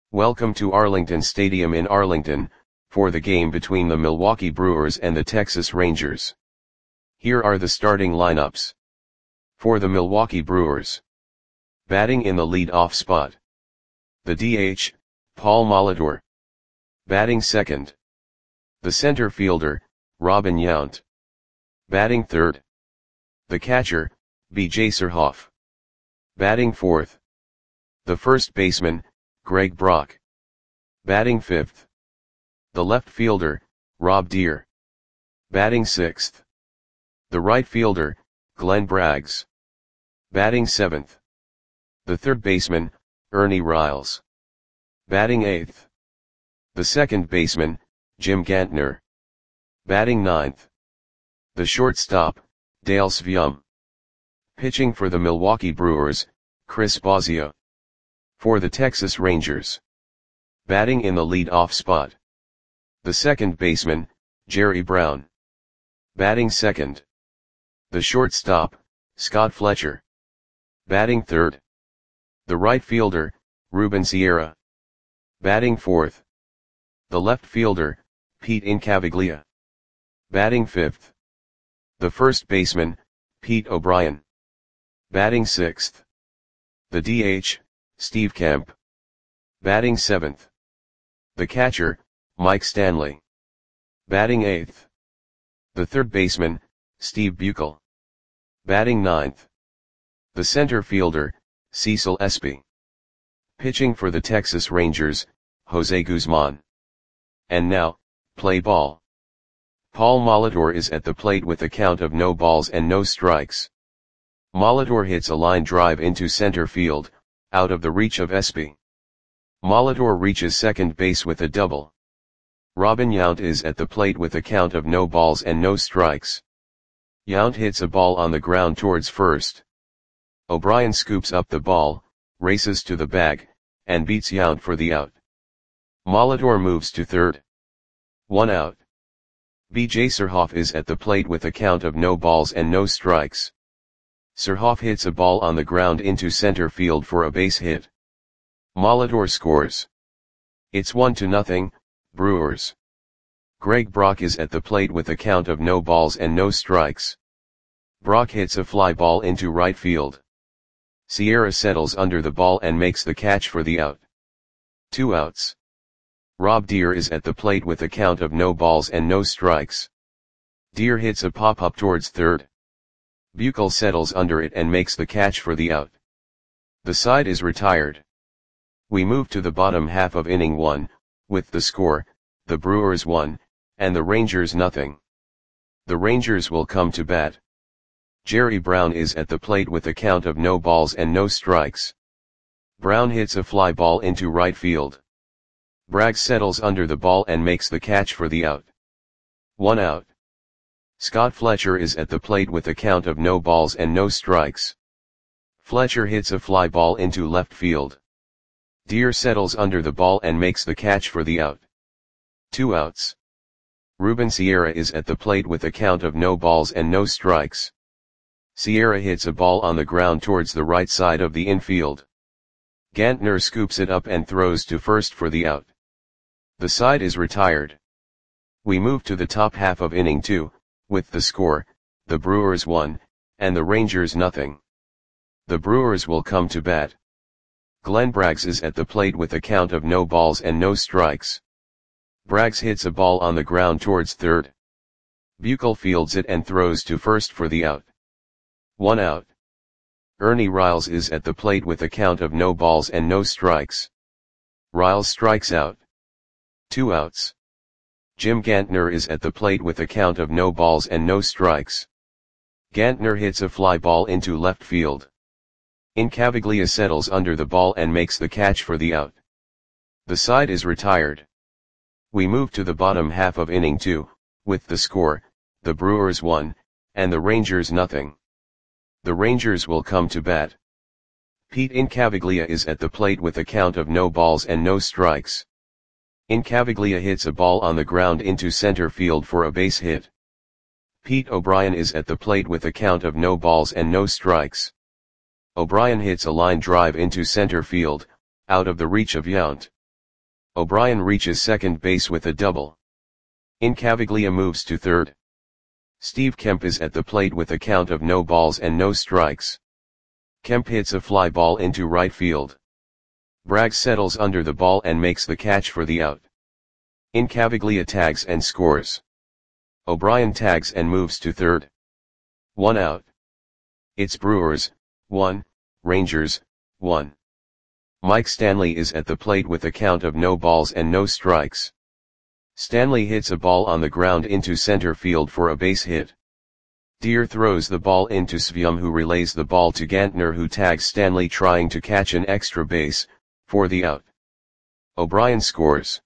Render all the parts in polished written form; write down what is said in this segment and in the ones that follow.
Welcome to Arlington Stadium in Arlington, for the game between the Milwaukee Brewers and the Texas Rangers. Here are the starting lineups. For the Milwaukee Brewers. Batting in the lead-off spot. The DH, Paul Molitor. Batting second. The center fielder, Robin Yount. Batting third. The catcher, B.J. Surhoff. Batting fourth. The first baseman, Greg Brock. Batting fifth. The left fielder, Rob Deer. Batting sixth. The right fielder, Glenn Braggs. Batting seventh. The third baseman, Ernie Riles. Batting eighth. The second baseman, Jim Gantner. Batting ninth. The shortstop, Dale Sveum. Pitching for the Milwaukee Brewers, Chris Bosio. For the Texas Rangers. Batting in the lead-off spot. The second baseman, Jerry Brown. Batting second. The shortstop, Scott Fletcher. Batting third. The right fielder, Ruben Sierra. Batting fourth. The left fielder, Pete Incaviglia. Batting fifth. The first baseman, Pete O'Brien. Batting sixth. The DH, Steve Kemp. Batting seventh. The catcher, Mike Stanley. Batting eighth. The third baseman, Steve Buechel. Batting ninth. The center fielder, Cecil Espy. Pitching for the Texas Rangers, Jose Guzman. And now, play ball. Paul Molitor is at the plate with a count of no balls and no strikes. Molitor hits a line drive into center field, out of the reach of Espy. Molitor reaches second base with a double. Robin Yount is at the plate with a count of no balls and no strikes. Yount hits a ball on the ground towards first. O'Brien scoops up the ball, races to the bag, and beats Yount for the out. Molitor moves to third. 1 out. B.J. Surhoff is at the plate with a count of no balls and no strikes. Surhoff hits a ball on the ground into center field for a base hit. Molitor scores. It's 1-0, Brewers. Greg Brock is at the plate with a count of no balls and no strikes. Brock hits a fly ball into right field. Sierra settles under the ball and makes the catch for the out. 2 outs. Rob Deer is at the plate with a count of no balls and no strikes. Deer hits a pop-up towards third. Buechel settles under it and makes the catch for the out. The side is retired. We move to the bottom half of inning 1, with the score, the Brewers 1, and the Rangers 0. The Rangers will come to bat. Jerry Brown is at the plate with a count of no balls and no strikes. Brown hits a fly ball into right field. Braggs settles under the ball and makes the catch for the out. 1 out. Scott Fletcher is at the plate with a count of no balls and no strikes. Fletcher hits a fly ball into left field. Deer settles under the ball and makes the catch for the out. 2 outs. Ruben Sierra is at the plate with a count of no balls and no strikes. Sierra hits a ball on the ground towards the right side of the infield. Gantner scoops it up and throws to first for the out. The side is retired. We move to the top half of inning 2, with the score, the Brewers 1, and the Rangers 0. The Brewers will come to bat. Glenn Braggs is at the plate with a count of no balls and no strikes. Braggs hits a ball on the ground towards third. Buechel fields it and throws to first for the out. 1 out. Ernie Riles is at the plate with a count of no balls and no strikes. Riles strikes out. 2 outs. Jim Gantner is at the plate with a count of no balls and no strikes. Gantner hits a fly ball into left field. Incaviglia settles under the ball and makes the catch for the out. The side is retired. We move to the bottom half of inning 2, with the score, the Brewers 1, and the Rangers 0. The Rangers will come to bat. Pete Incaviglia is at the plate with a count of no balls and no strikes. Incaviglia hits a ball on the ground into center field for a base hit. Pete O'Brien is at the plate with a count of no balls and no strikes. O'Brien hits a line drive into center field, out of the reach of Yount. O'Brien reaches second base with a double. Incaviglia moves to third. Steve Kemp is at the plate with a count of no balls and no strikes. Kemp hits a fly ball into right field. Bragg settles under the ball and makes the catch for the out. Incaviglia tags and scores. O'Brien tags and moves to third. 1 out. It's Brewers, 1, Rangers, 1. Mike Stanley is at the plate with a count of no balls and no strikes. Stanley hits a ball on the ground into center field for a base hit. Deer throws the ball into Svium, who relays the ball to Gantner, who tags Stanley trying to catch an extra base, for the out. O'Brien scores.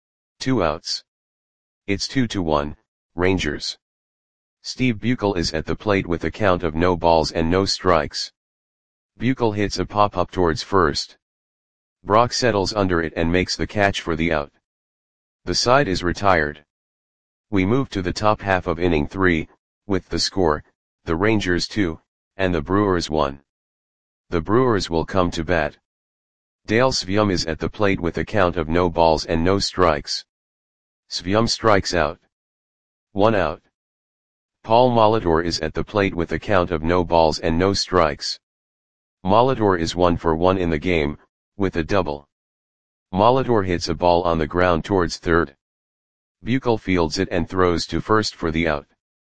2 outs. It's 2-1, Rangers. Steve Buechel is at the plate with a count of no balls and no strikes. Buechel hits a pop-up towards first. Brock settles under it and makes the catch for the out. The side is retired. We move to the top half of inning 3, with the score, the Rangers 2, and the Brewers 1. The Brewers will come to bat. Dale Svium is at the plate with a count of no balls and no strikes. Svium strikes out. 1 out. Paul Molitor is at the plate with a count of no balls and no strikes. Molitor is 1 for 1 in the game, with a double. Molitor hits a ball on the ground towards third. Buechel fields it and throws to first for the out.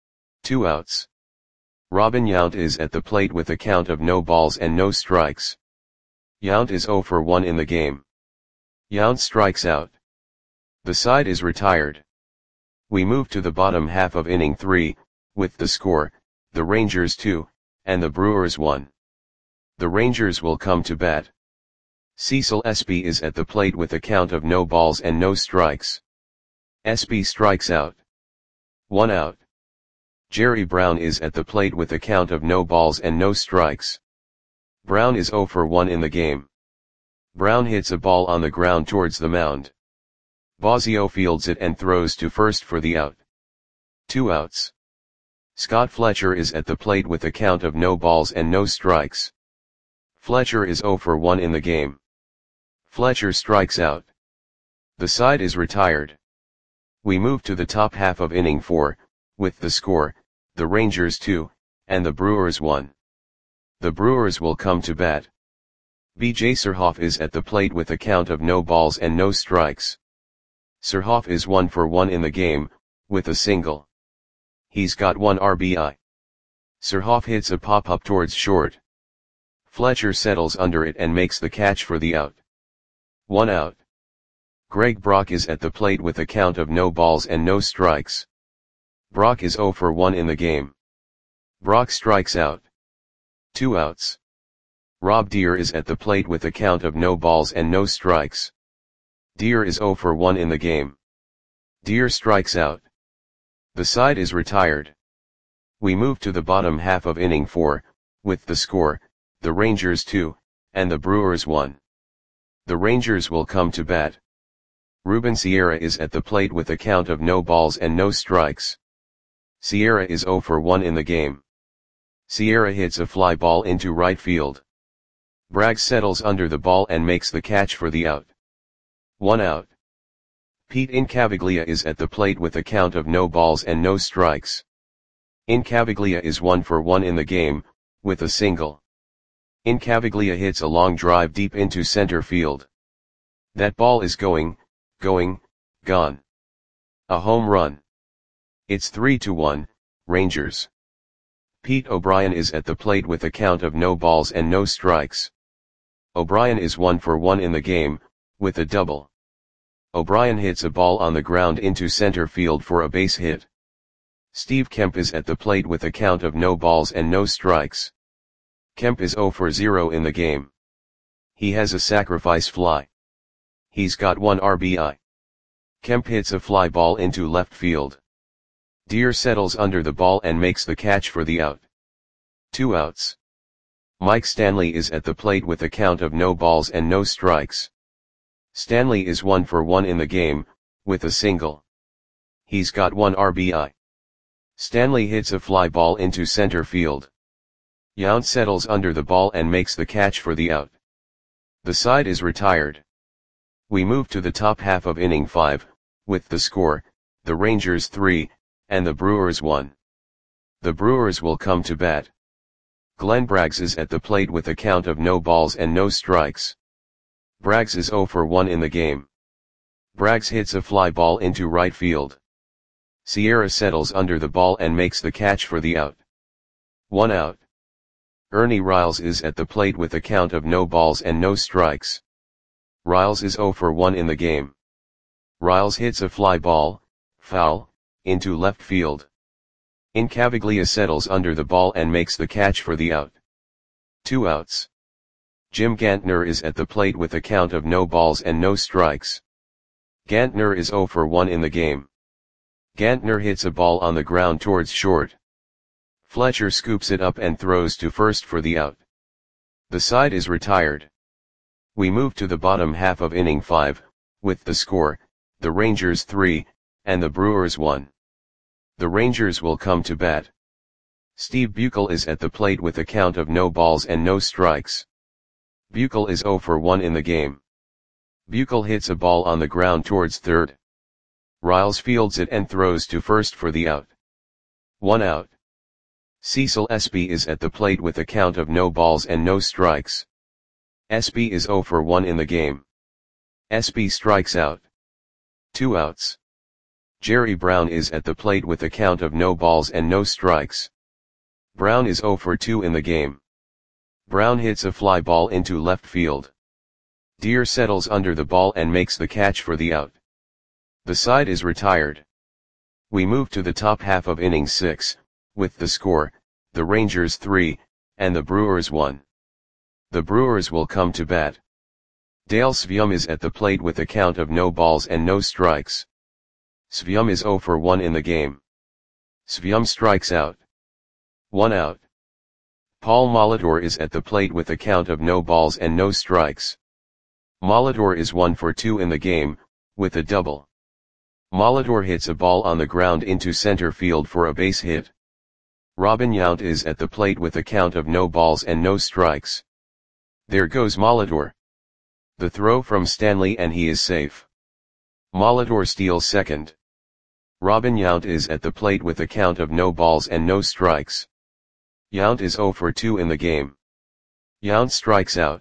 2 outs. Robin Yount is at the plate with a count of no balls and no strikes. Yount is 0 for 1 in the game. Yount strikes out. The side is retired. We move to the bottom half of inning 3, with the score, the Rangers 2, and the Brewers 1. The Rangers will come to bat. Cecil Espy is at the plate with a count of no balls and no strikes. Espy strikes out. 1 out. Jerry Brown is at the plate with a count of no balls and no strikes. Brown is 0 for 1 in the game. Brown hits a ball on the ground towards the mound. Bosio fields it and throws to first for the out. 2 outs. Scott Fletcher is at the plate with a count of no balls and no strikes. Fletcher is 0 for 1 in the game. Fletcher strikes out. The side is retired. We move to the top half of inning 4, with the score, the Rangers 2, and the Brewers 1. The Brewers will come to bat. B.J. Surhoff is at the plate with a count of no balls and no strikes. Surhoff is 1 for 1 in the game, with a single. He's got 1 RBI. Surhoff hits a pop-up towards short. Fletcher settles under it and makes the catch for the out. 1 out. Greg Brock is at the plate with a count of no balls and no strikes. Brock is 0 for 1 in the game. Brock strikes out. 2 outs. Rob Deer is at the plate with a count of no balls and no strikes. Deer is 0 for 1 in the game. Deer strikes out. The side is retired. We move to the bottom half of inning 4, with the score, the Rangers 2, and the Brewers 1. The Rangers will come to bat. Ruben Sierra is at the plate with a count of no balls and no strikes. Sierra is 0 for 1 in the game. Sierra hits a fly ball into right field. Bragg settles under the ball and makes the catch for the out. 1 out. Pete Incaviglia is at the plate with a count of no balls and no strikes. Incaviglia is 1 for 1 in the game, with a single. Incaviglia hits a long drive deep into center field. That ball is gone. A home run. It's 3-1, Rangers. Pete O'Brien is at the plate with a count of no balls and no strikes. O'Brien is 1 for 1 in the game, with a double. O'Brien hits a ball on the ground into center field for a base hit. Steve Kemp is at the plate with a count of no balls and no strikes. Kemp is 0 for 0 in the game. He has a sacrifice fly. He's got 1 RBI. Kemp hits a fly ball into left field. Deer settles under the ball and makes the catch for the out. 2 outs. Mike Stanley is at the plate with a count of no balls and no strikes. Stanley is 1 for 1 in the game, with a single. He's got 1 RBI. Stanley hits a fly ball into center field. Yount settles under the ball and makes the catch for the out. The side is retired. We move to the top half of inning 5, with the score, the Rangers 3, and the Brewers 1. The Brewers will come to bat. Glenn Braggs is at the plate with a count of no balls and no strikes. Braggs is 0 for 1 in the game. Braggs hits a fly ball into right field. Sierra settles under the ball and makes the catch for the out. 1 out. Ernie Riles is at the plate with a count of no balls and no strikes. Riles is 0 for 1 in the game. Riles hits a fly ball, foul, into left field. Incaviglia settles under the ball and makes the catch for the out. 2 outs. Jim Gantner is at the plate with a count of no balls and no strikes. Gantner is 0 for 1 in the game. Gantner hits a ball on the ground towards short. Fletcher scoops it up and throws to first for the out. The side is retired. We move to the bottom half of inning 5, with the score, the Rangers 3, and the Brewers 1. The Rangers will come to bat. Steve Buechel is at the plate with a count of no balls and no strikes. Buechel is 0 for 1 in the game. Buechel hits a ball on the ground towards third. Riles fields it and throws to first for the out. 1 out. Cecil Espy is at the plate with a count of no balls and no strikes. Espy is 0 for 1 in the game. Espy strikes out. 2 outs. Jerry Brown is at the plate with a count of no balls and no strikes. Brown is 0 for 2 in the game. Brown hits a fly ball into left field. Deer settles under the ball and makes the catch for the out. The side is retired. We move to the top half of inning 6, with the score, the Rangers 3, and the Brewers 1. The Brewers will come to bat. Dale Sveum is at the plate with a count of no balls and no strikes. Sveum is 0 for 1 in the game. Sveum strikes out. 1 out. Paul Molitor is at the plate with a count of no balls and no strikes. Molitor is 1 for 2 in the game, with a double. Molitor hits a ball on the ground into center field for a base hit. Robin Yount is at the plate with a count of no balls and no strikes. There goes Molitor. The throw from Stanley and he is safe. Molitor steals second. Robin Yount is at the plate with a count of no balls and no strikes. Yount is 0 for 2 in the game. Yount strikes out.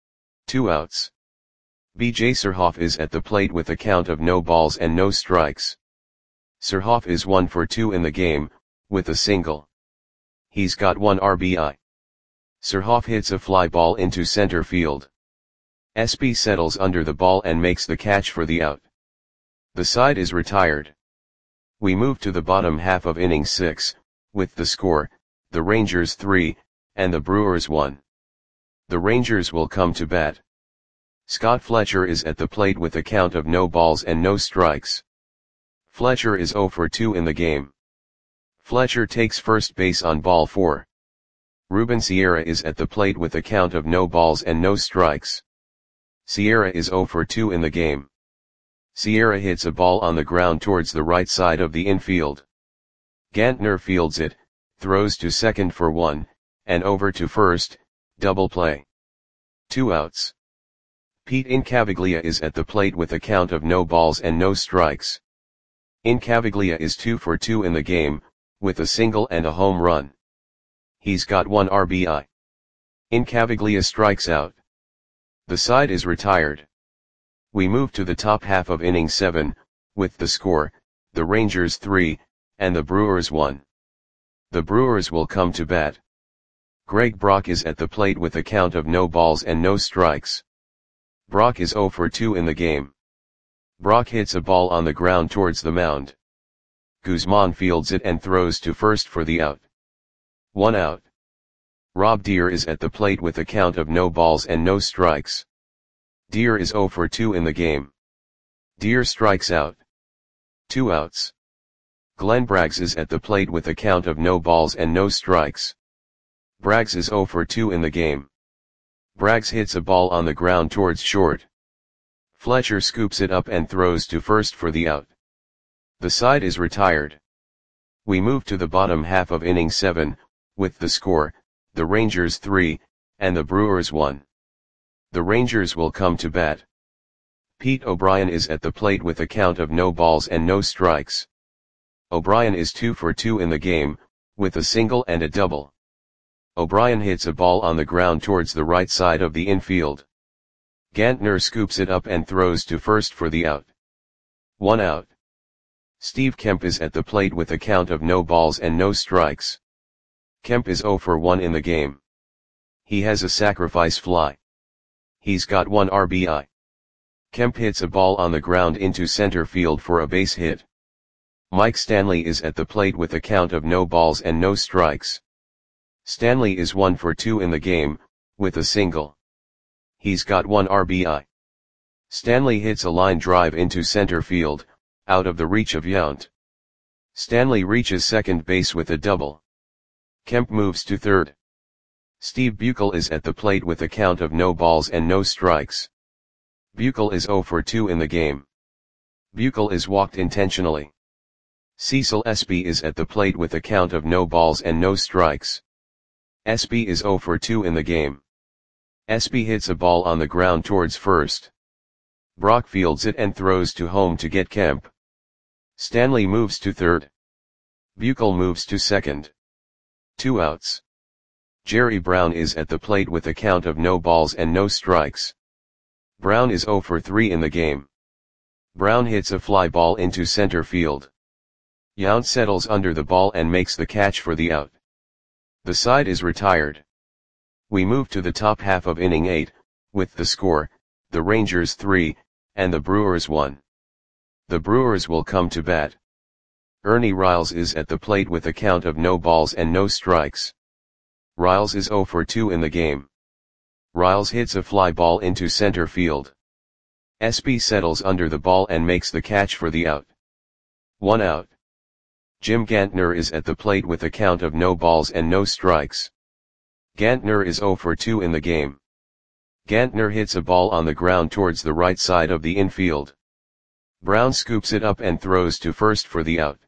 2 outs. B.J. Surhoff is at the plate with a count of no balls and no strikes. Surhoff is 1 for 2 in the game, with a single. He's got 1 RBI. Surhoff hits a fly ball into center field. Espy settles under the ball and makes the catch for the out. The side is retired. We move to the bottom half of inning 6, with the score, the Rangers 3, and the Brewers 1. The Rangers will come to bat. Scott Fletcher is at the plate with a count of no balls and no strikes. Fletcher is 0 for 2 in the game. Fletcher takes first base on ball 4. Ruben Sierra is at the plate with a count of no balls and no strikes. Sierra is 0 for 2 in the game. Sierra hits a ball on the ground towards the right side of the infield. Gantner fields it, throws to second for 1, and over to first, double play. 2 outs. Pete Incaviglia is at the plate with a count of no balls and no strikes. Incaviglia is 2 for 2 in the game, with a single and a home run. He's got 1 RBI. Incaviglia strikes out. The side is retired. We move to the top half of inning 7, with the score, the Rangers 3, and the Brewers 1. The Brewers will come to bat. Greg Brock is at the plate with a count of no balls and no strikes. Brock is 0 for 2 in the game. Brock hits a ball on the ground towards the mound. Guzman fields it and throws to first for the out. 1 out. Rob Deer is at the plate with a count of no balls and no strikes. Deer is 0 for 2 in the game. Deer strikes out. 2 outs. Glenn Braggs is at the plate with a count of no balls and no strikes. Braggs is 0 for 2 in the game. Braggs hits a ball on the ground towards short. Fletcher scoops it up and throws to first for the out. The side is retired. We move to the bottom half of inning 7, with the score, the Rangers 3, and the Brewers 1. The Rangers will come to bat. Pete O'Brien is at the plate with a count of no balls and no strikes. O'Brien is 2 for 2 in the game, with a single and a double. O'Brien hits a ball on the ground towards the right side of the infield. Gantner scoops it up and throws to first for the out. 1 out. Steve Kemp is at the plate with a count of no balls and no strikes. Kemp is 0 for 1 in the game. He has a sacrifice fly. He's got 1 RBI. Kemp hits a ball on the ground into center field for a base hit. Mike Stanley is at the plate with a count of no balls and no strikes. Stanley is 1 for 2 in the game, with a single. He's got 1 RBI. Stanley hits a line drive into center field, out of the reach of Yount. Stanley reaches second base with a double. Kemp moves to third. Steve Buechel is at the plate with a count of no balls and no strikes. Buechel is 0 for 2 in the game. Buechel is walked intentionally. Cecil Espy is at the plate with a count of no balls and no strikes. Espy is 0 for 2 in the game. Espy hits a ball on the ground towards first. Brock fields it and throws to home to get Kemp. Stanley moves to third. Buechel moves to second. 2 outs. Jerry Brown is at the plate with a count of no balls and no strikes. Brown is 0 for 3 in the game. Brown hits a fly ball into center field. Yount settles under the ball and makes the catch for the out. The side is retired. We move to the top half of inning 8, with the score, the Rangers 3, and the Brewers 1. The Brewers will come to bat. Ernie Riles is at the plate with a count of no balls and no strikes. Riles is 0 for 2 in the game. Riles hits a fly ball into center field. Espy settles under the ball and makes the catch for the out. 1 out. Jim Gantner is at the plate with a count of no balls and no strikes. Gantner is 0 for 2 in the game. Gantner hits a ball on the ground towards the right side of the infield. Brown scoops it up and throws to first for the out.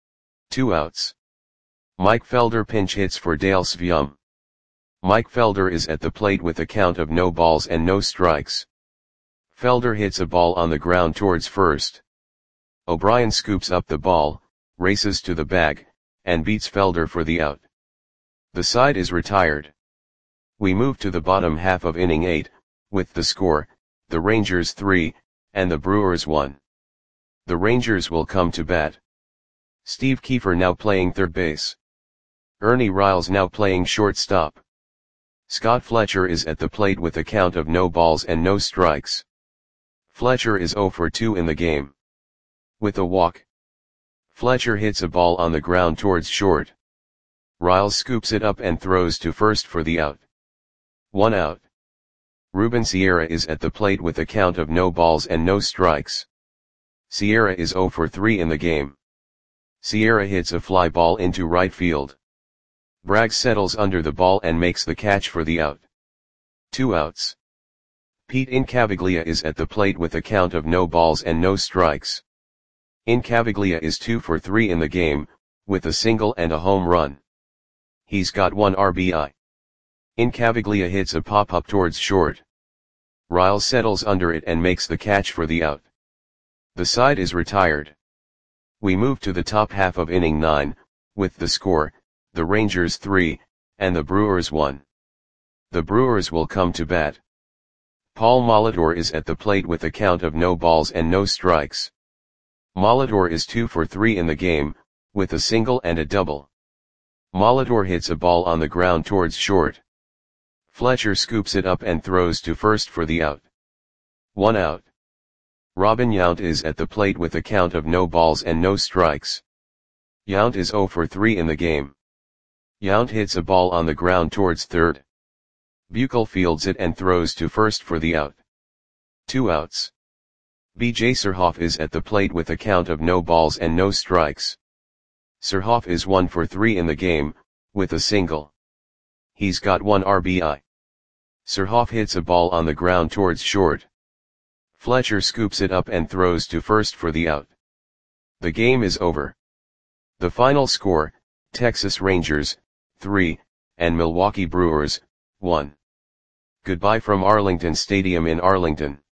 2 outs. Mike Felder pinch hits for Dale Sveum. Mike Felder is at the plate with a count of no balls and no strikes. Felder hits a ball on the ground towards first. O'Brien scoops up the ball, races to the bag, and beats Felder for the out. The side is retired. We move to the bottom half of inning 8, with the score, the Rangers 3, and the Brewers 1. The Rangers will come to bat. Steve Kiefer now playing third base. Ernie Riles now playing shortstop. Scott Fletcher is at the plate with a count of no balls and no strikes. Fletcher is 0 for 2 in the game. With a walk. Fletcher hits a ball on the ground towards short. Riles scoops it up and throws to first for the out. 1 out. Ruben Sierra is at the plate with a count of no balls and no strikes. Sierra is 0 for 3 in the game. Sierra hits a fly ball into right field. Bragg settles under the ball and makes the catch for the out. 2 outs. Pete Incaviglia is at the plate with a count of no balls and no strikes. Incaviglia is 2 for 3 in the game, with a single and a home run. He's got 1 RBI. Incaviglia hits a pop-up towards short. Riles settles under it and makes the catch for the out. The side is retired. We move to the top half of inning 9, with the score, the Rangers 3, and the Brewers 1. The Brewers will come to bat. Paul Molitor is at the plate with a count of no balls and no strikes. Molitor is 2 for 3 in the game, with a single and a double. Molitor hits a ball on the ground towards short. Fletcher scoops it up and throws to first for the out. 1 out. Robin Yount is at the plate with a count of no balls and no strikes. Yount is 0 for 3 in the game. Yount hits a ball on the ground towards third. Buechel fields it and throws to first for the out. 2 outs. B.J. Surhoff is at the plate with a count of no balls and no strikes. Surhoff is 1 for 3 in the game, with a single. He's got 1 RBI. Surhoff hits a ball on the ground towards short. Fletcher scoops it up and throws to first for the out. The game is over. The final score, Texas Rangers, 3, and Milwaukee Brewers, 1. Goodbye from Arlington Stadium in Arlington.